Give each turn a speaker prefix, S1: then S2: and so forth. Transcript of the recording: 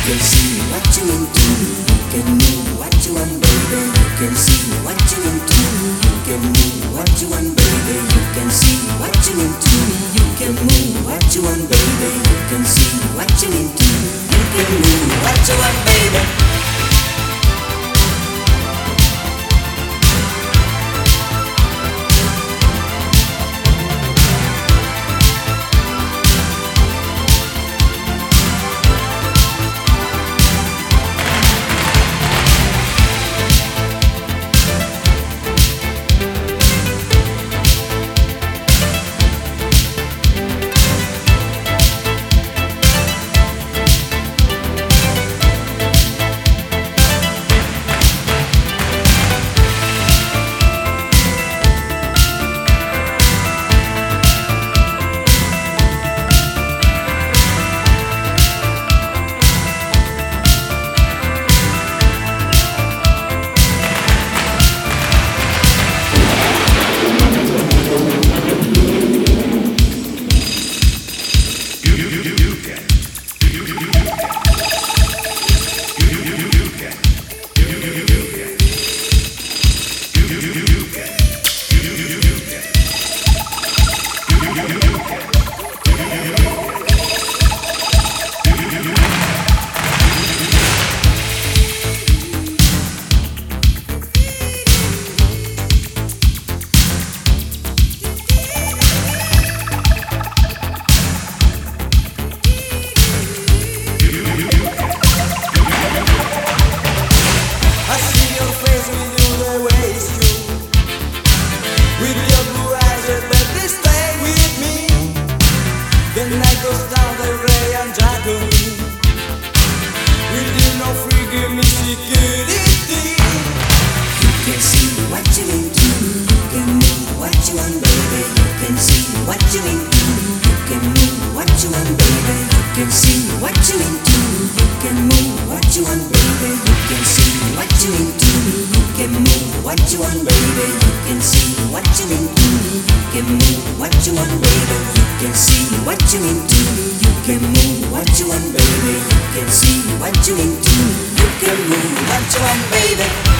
S1: can see what you into me. You can move what you want, baby. You can see what you into me. You can move what you want, baby. You can see what you into me. You can move what you want, baby. You can see what you into me. You can move what you want, baby.
S2: What you into me, you can move what you want, baby.